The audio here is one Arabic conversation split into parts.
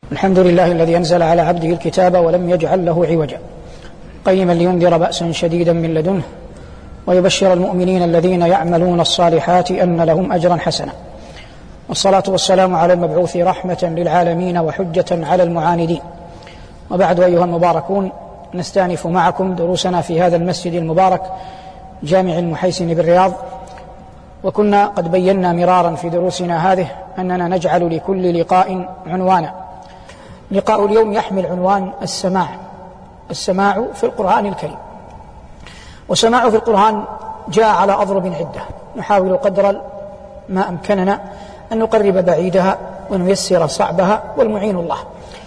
الحمد لله الذي أنزل على عبده الكتاب ولم يجعل له عوجا قيما لينذر بأسا شديدا من لدنه ويبشر المؤمنين الذين يعملون الصالحات أن لهم أجرا حسنا، والصلاة والسلام على المبعوث رحمة للعالمين وحجة على المعاندين. وبعد أيها المباركون، نستأنف معكم دروسنا في هذا المسجد المبارك جامع المحيسن بالرياض. وكنا قد بينا مرارا في دروسنا هذه أننا نجعل لكل لقاء عنوانا. لقاء اليوم يحمل عنوان السماع في القرآن الكريم. والسماع في القرآن جاء على أضرب عدة، نحاول قدر ما أمكننا أن نقرب بعيدها ونيسر صعبها، والمعين الله.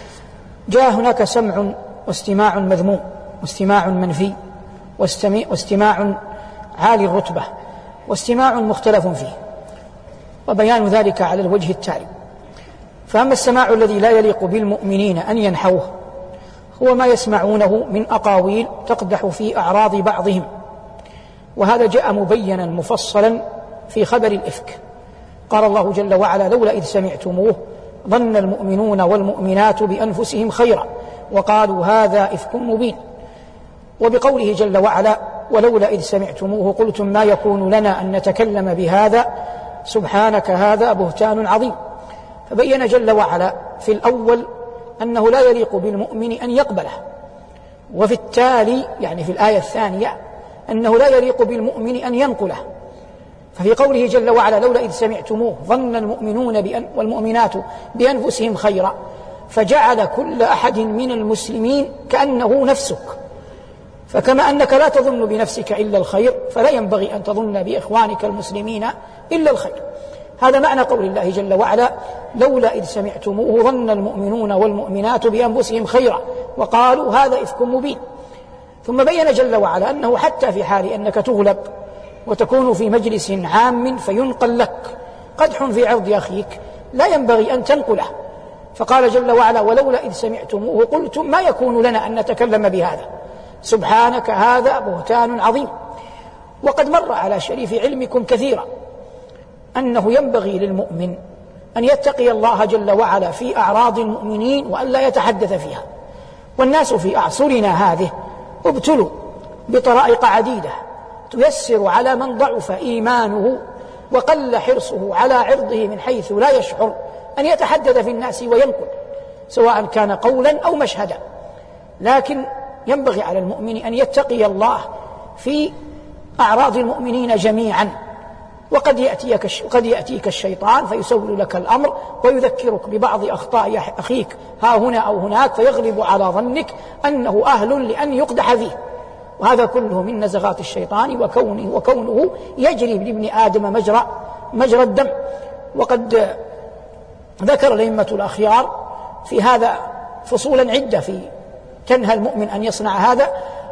جاء هناك سمع واستماع مذموم، واستماع منفي، واستماع عالي الرتبة، واستماع مختلف فيه، وبيان ذلك على الوجه التالي. فأما السماع الذي لا يليق بالمؤمنين أن ينحوه هو ما يسمعونه من أقاويل تقدح في أعراض بعضهم، وهذا جاء مبينا مفصلا في خبر الإفك. قال الله جل وعلا: لولا إذ سمعتموه ظن المؤمنون والمؤمنات بأنفسهم خيرا وقالوا هذا إفك مبين. وبقوله جل وعلا: ولولا إذ سمعتموه قلتم ما يكون لنا أن نتكلم بهذا سبحانك هذا بهتان عظيم. فبين جل وعلا في الأول أنه لا يليق بالمؤمن أن يقبله، وفي التالي يعني في الآية الثانية أنه لا يليق بالمؤمن أن ينقله. ففي قوله جل وعلا: لولا إذ سمعتموه ظن المؤمنون والمؤمنات بأنفسهم خيرا، فجعل كل أحد من المسلمين كأنه نفسك، فكما أنك لا تظن بنفسك إلا الخير فلا ينبغي أن تظن بإخوانك المسلمين إلا الخير. هذا معنى قول الله جل وعلا: لولا إذ سمعتموه ظن المؤمنون والمؤمنات بأنفسهم خيرا وقالوا هذا إفك مبين. ثم بين جل وعلا أنه حتى في حال أنك تغلب وتكون في مجلس عام فينقل لك قدح في عرض أخيك لا ينبغي أن تنقله، فقال جل وعلا: ولولا إذ سمعتموه قلتم ما يكون لنا أن نتكلم بهذا سبحانك هذا بهتان عظيم. وقد مر على شريف علمكم كثيرا أنه ينبغي للمؤمن أن يتقي الله جل وعلا في أعراض المؤمنين وأن لا يتحدث فيها. والناس في أعصرنا هذه ابتلوا بطرائق عديدة تيسر على من ضعف إيمانه وقل حرصه على عرضه من حيث لا يشعر أن يتحدث في الناس وينقل، سواء كان قولا أو مشهدا. لكن ينبغي على المؤمن أن يتقي الله في أعراض المؤمنين جميعا. وقد يأتيك الشيطان فيسول لك الأمر ويذكرك ببعض أخطاء أخيك ها هنا أو هناك، فيغلب على ظنك أنه أهل لأن يقدح فيه، وهذا كله من نزغات الشيطان وكونه يجري لابن آدم مجرى الدم. وقد ذكر الأئمة الأخيار في هذا فصولا عدة في تنهى المؤمن أن يصنع هذا،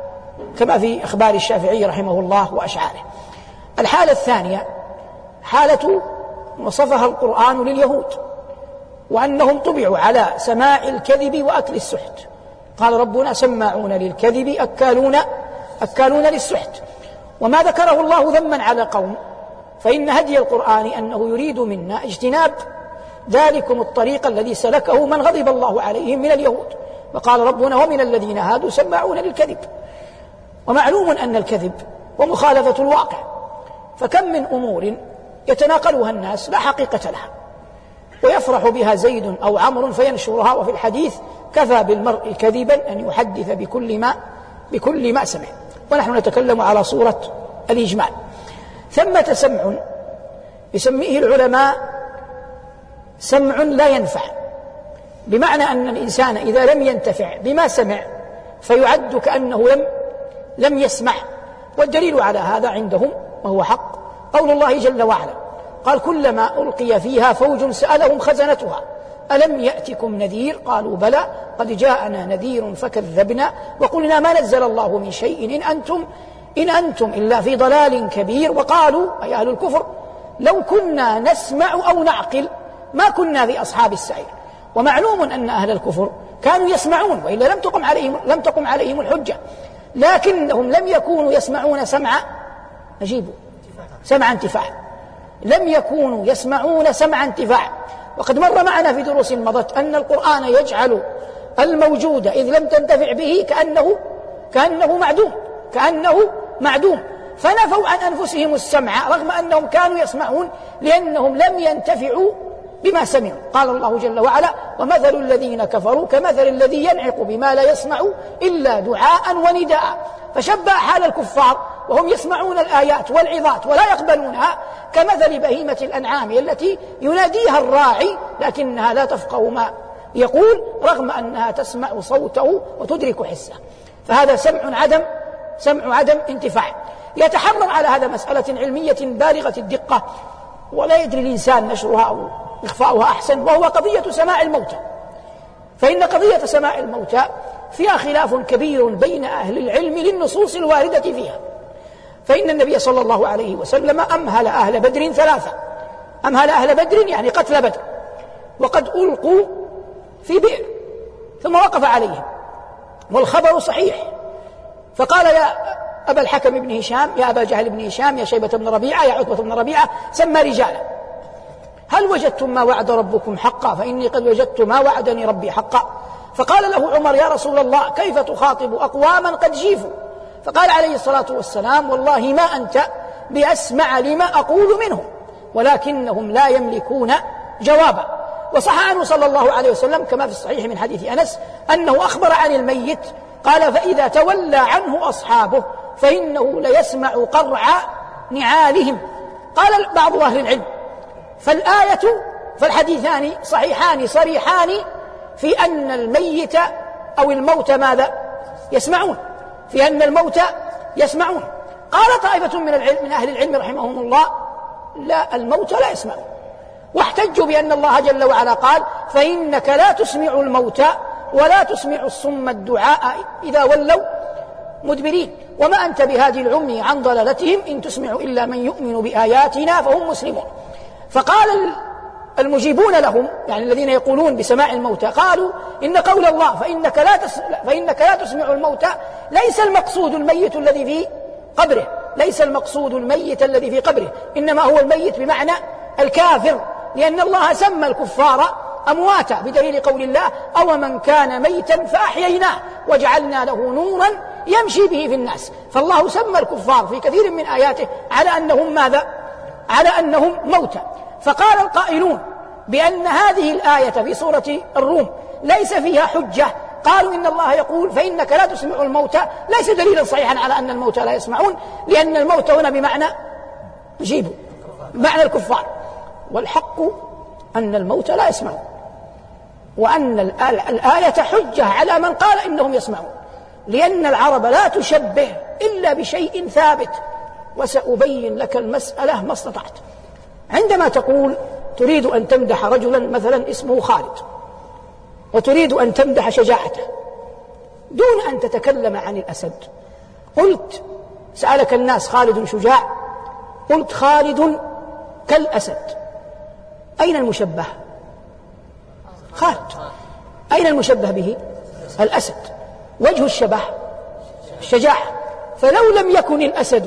كما في أخبار الشافعي رحمه الله وأشعاره. الحالة الثانية حالة وصفها القرآن لليهود، وأنهم طبعوا على سماع الكذب وأكل السحت. قال ربنا: سماعون للكذب أكالون للسحت. وما ذكره الله ذما على قوم، فإن هدي القرآن أنه يريد منا اجتناب ذلكم الطريق الذي سلكه من غضب الله عليهم من اليهود. وقال ربنا: ومن الذين هادوا سماعون للكذب. ومعلوم أن الكذب ومخالفة الواقع، فكم من أمور يتناقلها الناس لا حقيقة لها، ويفرح بها زيد أو عمرو فينشرها. وفي الحديث: كفى بالمرء كذبا أن يحدث بكل ما سمع. ونحن نتكلم على صورة الإجمال. ثمة سمع يسميه العلماء سمع لا ينفع، بمعنى أن الإنسان إذا لم ينتفع بما سمع فيعد كأنه لم يسمع. والدليل على هذا عندهم وهو حق قول الله جل وعلا: قال: كلما ألقي فيها فوج سألهم خزنتها ألم يأتكم نذير قالوا بلى قد جاءنا نذير فكذبنا وقلنا ما نزل الله من شيء إن أنتم إلا في ضلال كبير. وقالوا أي أهل الكفر: لو كنا نسمع أو نعقل ما كنا في أصحاب السعير. ومعلوم أن أهل الكفر كانوا يسمعون، وإلا لم تقم عليهم الحجة، لكنهم لم يكونوا يسمعون سمع انتفاع، لم يكونوا يسمعون سمع انتفاع، وقد مر معنا في دروس مضت أن القرآن يجعل الموجود إذ لم تنتفع به كأنه معدوم فنفوا عن أنفسهم السمع رغم أنهم كانوا يسمعون لأنهم لم ينتفعوا بما سمعوا. قال الله جل وعلا: ومثل الذين كفروا كمثل الذي ينعق بما لا يسمع إلا دعاء ونداء. فشبه حال الكفار وهم يسمعون الآيات والعظات ولا يقبلونها كمثل بهيمة الأنعام التي يناديها الراعي لكنها لا تفقه ما يقول رغم أنها تسمع صوته وتدرك حسه. فهذا سمع عدم انتفاع. يتحرر على هذا مسألة علمية بالغة الدقة ولا يدري الإنسان نشرها أو إخفاؤها أحسن، وهو قضية سماع الموتى. فإن قضية سماع الموتى فيها خلاف كبير بين أهل العلم للنصوص الواردة فيها. فإن النبي صلى الله عليه وسلم أمهل أهل بدر 3. أمهل أهل بدر يعني قتل بدر، وقد ألقوا في بئر ثم وقف عليهم والخبر صحيح. فقال: يا أبا الحكم بن هشام، يا أبا جهل بن هشام، يا شيبة بن ربيعة، يا عتبة بن ربيعة، سمى رجالا: هل وجدتم ما وعد ربكم حقا؟ فإني قد وجدت ما وعدني ربي حقا. فقال له عمر: يا رسول الله، كيف تخاطب أقواما قد جيفوا؟ فقال عليه الصلاة والسلام: والله ما أنت بأسمع لما أقول منهم، ولكنهم لا يملكون جوابا. وصح عنه صلى الله عليه وسلم كما في الصحيح من حديث أنس أنه أخبر عن الميت قال: فإذا تولى عنه أصحابه فإنه ليسمع قرع نعالهم. قال بعض أهل العلم: فالحديثان صحيحان صريحان في أن الميت أو الموت ماذا؟ يسمعون، في أن الموت يسمعون. قال طائفة من أهل العلم رحمهم الله: لا، الموت لا يسمعون، واحتجوا بأن الله جل وعلا قال: فإنك لا تسمع الموتى ولا تسمع الصم الدعاء إذا ولوا مدبرين، وما أنت بهادي العمي عن ضلالتهم إن تسمع إلا من يؤمن بآياتنا فهم مسلمون. فقال المجيبون لهم، يعني الذين يقولون بسماع الموتى، قالوا: إن قول الله فإنك لا تسمع الموتى ليس المقصود الميت الذي في قبره، ليس المقصود الميت الذي في قبره، إنما هو الميت بمعنى الكافر، لأن الله سمى الكفار أمواتا بدليل قول الله: أو من كان ميتا فأحييناه وجعلنا له نورا يمشي به في الناس. فالله سمى الكفار في كثير من آياته على أنهم ماذا؟ على أنهم موتى. فقال القائلون بأن هذه الآية في سورة الروم ليس فيها حجة، قالوا: إن الله يقول فإنك لا تسمع الموتى ليس دليلا صحيحا على أن الموتى لا يسمعون، لأن الموتى هنا بمعنى جيبوا، بمعنى الكفار. والحق أن الموتى لا يسمعون، وأن الآية حجة على من قال إنهم يسمعون، لأن العرب لا تشبه إلا بشيء ثابت، وسأبين لك المسألة ما استطعت. عندما تقول تريد أن تمدح رجلا مثلا اسمه خالد، وتريد أن تمدح شجاعته دون أن تتكلم عن الأسد، قلت سألك الناس: خالد شجاع؟ قلت: خالد كالأسد. أين المشبه؟ خالد. أين المشبه به؟ الأسد. وجه الشبه الشجاعة. فلو لم يكن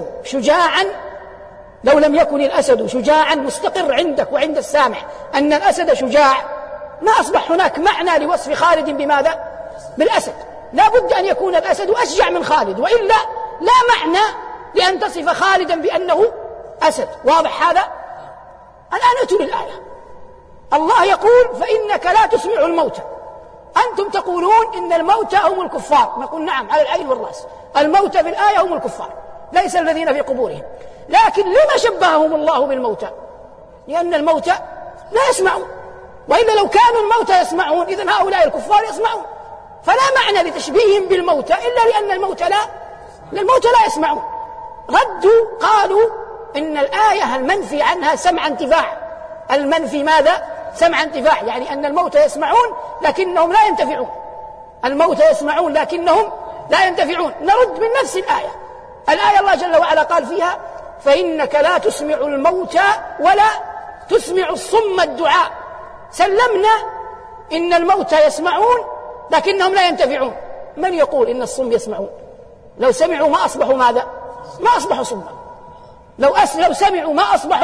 الأسد شجاعا مستقر عندك وعند السامع أن الأسد شجاع، ما أصبح هناك معنى لوصف خالد بماذا؟ بالأسد. لا بد أن يكون الأسد أشجع من خالد، وإلا لا معنى لأن تصف خالدا بأنه أسد. واضح هذا؟ الآن أتوا للآية. الله يقول: فإنك لا تسمع الموتى. أنتم تقولون إن الموتى هم الكفار، نقول: نعم، على العين والرأس، الموتى في الآية هم الكفار ليس الذين في قبورهم. لكن لما شبههم الله بالموتى؟ لأن الموتى لا يسمعون، وإلا لو كانوا الموتى يسمعون إذن هؤلاء الكفار يسمعون. فلا معنى لتشبيههم بالموتى إلا لأن الموتى لا يسمعون. ردوا قالوا إن الآية المنفي عنها سمع انتفاع. المنفي ماذا؟ سمع انتفاع، يعني أن الموتى يسمعون لكنهم لا ينتفعون. الموتى يسمعون لكنهم لا ينتفعون. نرد من نفس الآية الله جل وعلا قال فيها: فإنك لا تسمع الموتى ولا تسمع الصم الدعاء. سلمنا إن الموتى يسمعون لكنهم لا ينتفعون. من يقول إن الصم يسمعون؟ لو سمعوا ما أصبحوا ماذا؟ ما أصبحوا صما. لو سمعوا ما أصبحوا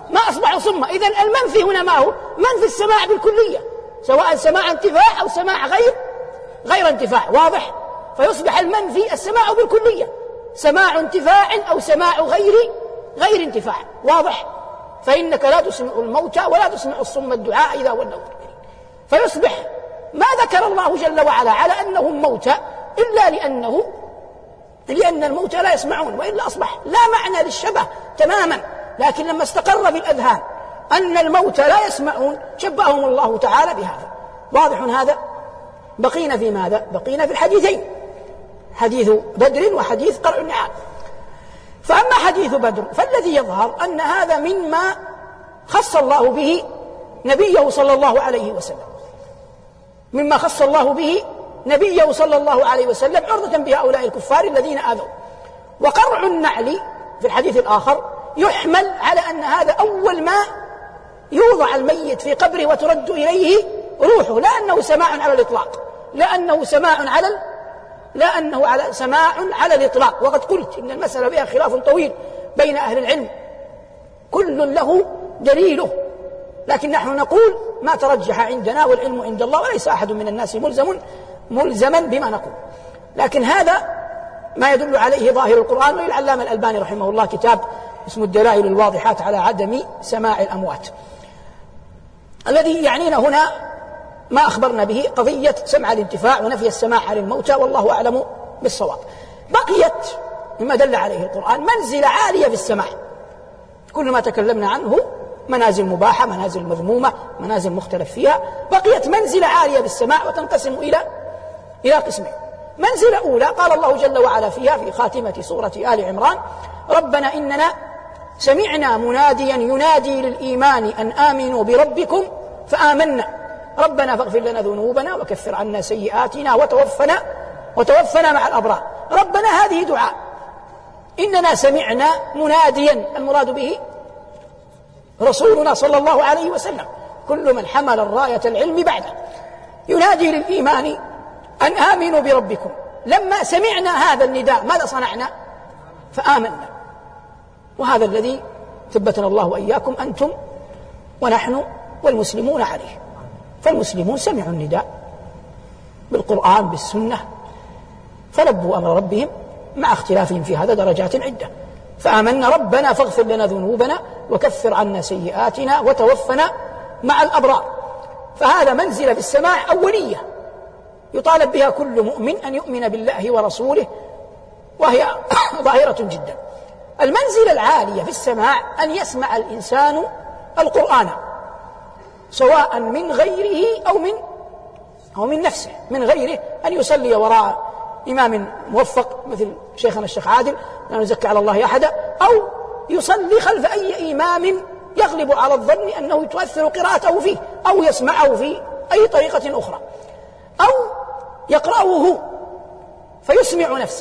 ما أصبحوا صمة. إذن المنفي هنا ما هو؟ منفي السماع بالكلية، سواء سماع انتفاع أو سماع غير انتفاع، واضح؟ فيصبح المنفي السماع بالكلية، سماع انتفاع أو سماع غير انتفاع، واضح؟ فإنك لا تسمع الموتى ولا تسمع الصم الدعاء إذا ولوا مدبرين. فيصبح ما ذكر الله جل وعلا على أنهم موتى إلا لأن الموتى لا يسمعون، وإلا أصبح لا معنى للشبه تماما. لكن لما استقر في الأذهان أن الموتى لا يسمعون شبههم الله تعالى بهذا. واضح هذا؟ بقينا في ماذا؟ بقينا في الحديثين، حديث بدر وحديث قرع النعال. فأما حديث بدر فالذي يظهر أن هذا مما خص الله به نبيه صلى الله عليه وسلم، مما خص الله به نبيه صلى الله عليه وسلم عرضة بهؤلاء الكفار الذين آذوا. وقرع النعل في الحديث الآخر يحمل على أن هذا أول ما يوضع الميت في قبره وترد إليه روحه، لا أنه سماع على الإطلاق، لأنه سماع على الإطلاق. وقد قلت إن المسألة فيها خلاف طويل بين أهل العلم، كل له دليله، لكن نحن نقول ما ترجح عندنا والعلم عند الله، وليس أحد من الناس ملزما بما نقول. لكن هذا ما يدل عليه ظاهر القرآن. وللعلامة الألباني رحمه الله كتاب اسمه الدلائل الواضحات على عدم سماع الأموات. الذي يعنينا هنا ما أخبرنا به قضية سمع الانتفاع ونفي السماع عن الموتى، والله أعلم بالصواب. بقيت مما دل عليه القرآن منزلة عالية في السماع، كل ما تكلمنا عنه منازل مباحة، منازل مذمومة، منازل مختلف فيها. بقيت منزلة عالية بالسماع وتنقسم إلى قسمين. منزلة أولى قال الله جل وعلا فيها في خاتمة سورة آل عمران: ربنا إننا سمعنا مناديا ينادي للإيمان أن آمنوا بربكم فآمنا ربنا فاغفر لنا ذنوبنا وكفر عنا سيئاتنا وتوفنا مع الأبرار. ربنا هذه دعاء، إننا سمعنا مناديا، المراد به رسولنا صلى الله عليه وسلم، كل من حمل الراية العلم بعده، ينادي للإيمان أن آمنوا بربكم. لما سمعنا هذا النداء ماذا صنعنا؟ فآمنا. وهذا الذي ثبتنا الله وإياكم أنتم ونحن والمسلمون عليه. فالمسلمون سمعوا النداء بالقرآن بالسنة فلبوا أمر ربهم، مع اختلافهم في هذا درجات عدة. فآمنا ربنا فاغفر لنا ذنوبنا وكفر عنا سيئاتنا وتوفنا مع الأبرار. فهذا منزلة بالسماع أولية يطالب بها كل مؤمن أن يؤمن بالله ورسوله، وهي ظاهرة جدا. المنزلة العالية في السماع أن يسمع الإنسان القرآن سواء من غيره أو من نفسه، من غيره أن يصلي وراء إمام موفق مثل شيخنا الشيخ عادل، لا نزكي على الله أحدا، أو يصلي خلف أي إمام يغلب على الظن أنه تؤثر قراءته فيه، أو يسمعه في أي طريقة أخرى، أو يقرأه فيسمع نفسه.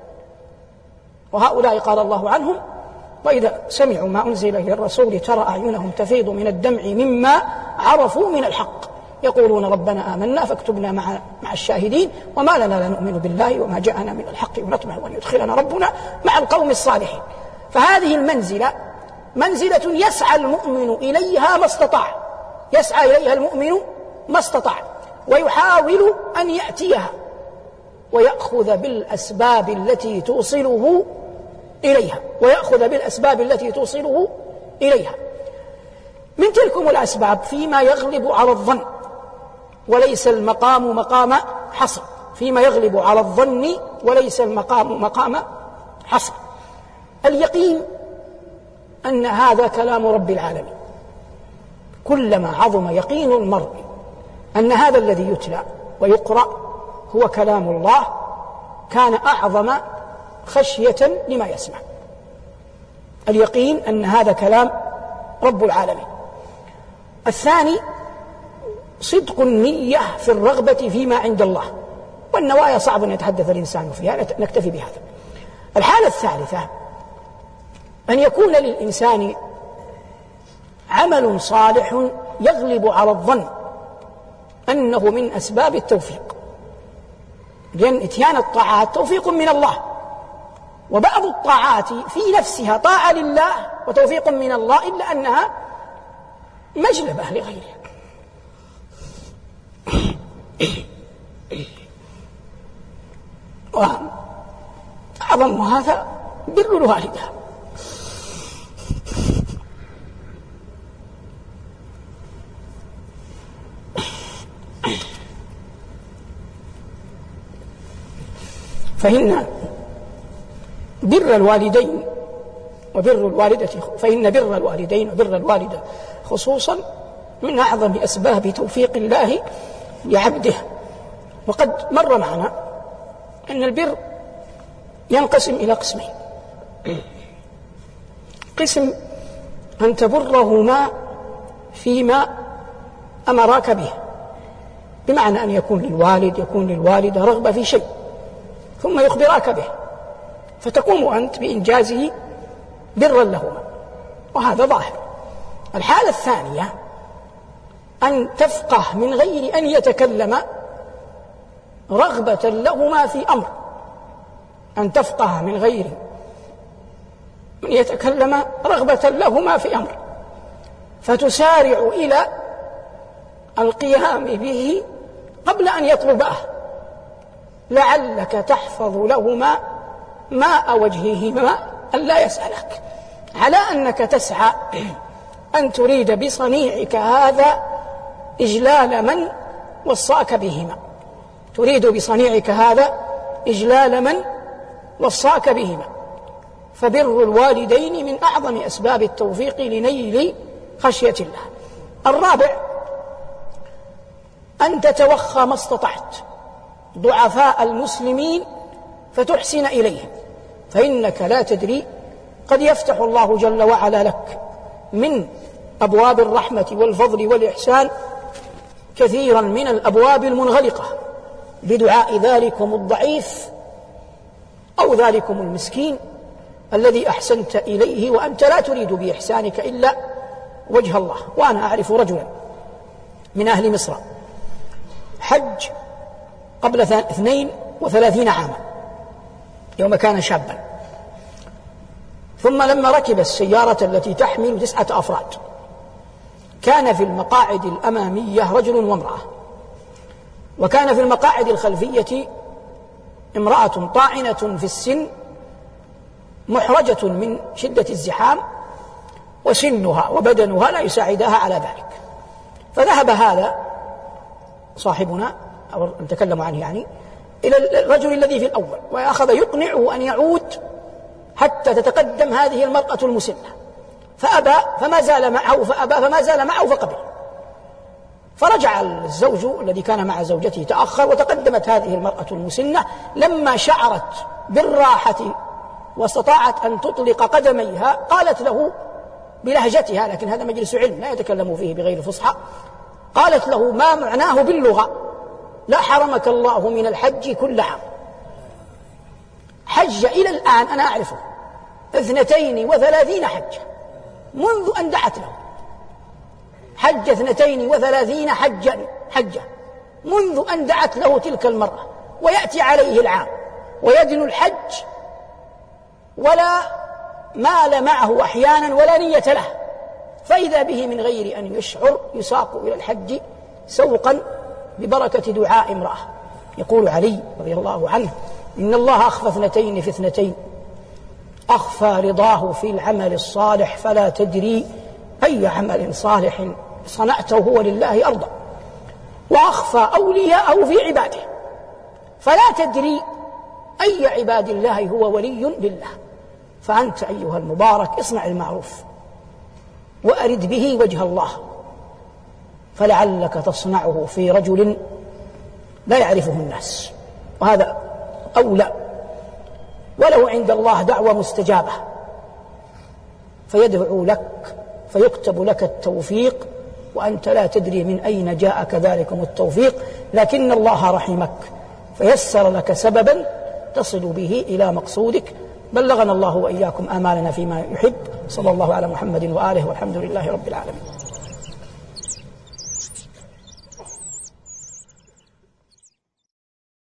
وهؤلاء قال الله عنهم: وإذا سمعوا ما أنزل إلى الرسول ترى أعينهم تفيض من الدمع مما عرفوا من الحق يقولون ربنا آمنا فاكتبنا مع الشاهدين وما لنا لا نؤمن بالله وما جاءنا من الحق ونطمع أن يدخلنا ربنا مع القوم الصالحين. فهذه المنزلة منزلة يسعى المؤمن إليها ما استطاع، يسعى إليها المؤمن ما استطاع، ويحاول أن يأتيها ويأخذ بالأسباب التي توصله إليها، من تلكم الأسباب فيما يغلب على الظن، وليس المقام مقام حصر، فيما يغلب على الظن وليس المقام مقام حصر. اليقين أن هذا كلام رب العالمين، كلما عظم يقين المرء أن هذا الذي يتلى ويقرأ هو كلام الله كان أعظم خشية لما يسمع. اليقين أن هذا كلام رب العالمين. الثاني صدق النية في الرغبة فيما عند الله، والنوايا صعب أن يتحدث الإنسان فيها، نكتفي بهذا. الحالة الثالثة أن يكون للإنسان عمل صالح يغلب على الظن أنه من أسباب التوفيق، لأن إتيان الطاعات توفيق من الله، وبعض الطاعات في نفسها طاعة لله وتوفيق من الله، إلا أنها مجلبة لغيره. وأعظم هذا بر الوالدة. فإن بر الوالدين وبر الوالدة خصوصا من أعظم أسباب توفيق الله لعبده. وقد مر معنا أن البر ينقسم إلى قسمين: قسم أن تبرهما فيما أمراك به، بمعنى أن يكون للوالدة رغبة في شيء ثم يخبراك به فتقوم أنت بإنجازه برا لهما، وهذا ظاهر. الحالة الثانية أن تفقه من غير أن يتكلم رغبة لهما في أمر، أن تفقه من غير أن يتكلم رغبة لهما في أمر فتسارع إلى القيام به قبل أن يطلبه، لعلك تحفظ لهما ماء وجههما أن لا يسألك، على أنك تسعى أن تريد بصنيعك هذا إجلال من وصاك بهما، تريد بصنيعك هذا إجلال من وصاك بهما. فبر الوالدين من أعظم أسباب التوفيق لنيل خشية الله. الرابع أن تتوخى ما استطعت ضعفاء المسلمين فتحسن إليهم، فإنك لا تدري، قد يفتح الله جل وعلا لك من أبواب الرحمة والفضل والإحسان كثيرا من الأبواب المنغلقة بدعاء ذلكم الضعيف أو ذلكم المسكين الذي أحسنت إليه وأنت لا تريد بإحسانك إلا وجه الله. وأنا أعرف رجلا من أهل مصر حج قبل 32 عاما يوم كان شابا، ثم لما ركب السيارة التي تحمل 9 أفراد كان في المقاعد الأمامية رجل وامرأة، وكان في المقاعد الخلفية امرأة طاعنة في السن محرجة من شدة الزحام، وسنها وبدنها لا يساعدها على ذلك. فذهب هذا صاحبنا أو نتكلم عنه يعني إلى الرجل الذي في الأول، وأخذ يقنعه أن يعود حتى تتقدم هذه المرأة المسنة، فأبى فما زال معه فقبل. فرجع الزوج الذي كان مع زوجته تأخر، وتقدمت هذه المرأة المسنة. لما شعرت بالراحة واستطاعت أن تطلق قدميها قالت له بلهجتها، لكن هذا مجلس علم لا يتكلم فيه بغير فصحى، قالت له ما معناه باللغة: لا حرمك الله من الحج كل عام. حج إلى الآن أنا أعرفه 32 حجة منذ أن دعت له، حج 32 حجة منذ أن دعت له تلك المرة، ويأتي عليه العام ويدن الحج ولا مال معه أحيانا ولا نية له، فإذا به من غير أن يشعر يساق إلى الحج سوقا ببركة دعاء امرأة. يقول علي رضي الله عنه: إن الله أخفى 2 في 2، أخفى رضاه في العمل الصالح فلا تدري أي عمل صالح صنعته هو لله أرضى، وأخفى أولياءه في عباده فلا تدري أي عباد الله هو ولي لله. فأنت أيها المبارك اصنع المعروف وأرد به وجه الله، فلعلك تصنعه في رجل لا يعرفه الناس، وهذا أولى، وله عند الله دعوة مستجابة، فيدعو لك فيكتب لك التوفيق وأنت لا تدري من أين جاءك ذلكم التوفيق، لكن الله رحمك فيسر لك سببا تصل به إلى مقصودك. بلغنا الله وإياكم آمالنا فيما يحب. صلى الله على محمد وآله والحمد لله رب العالمين.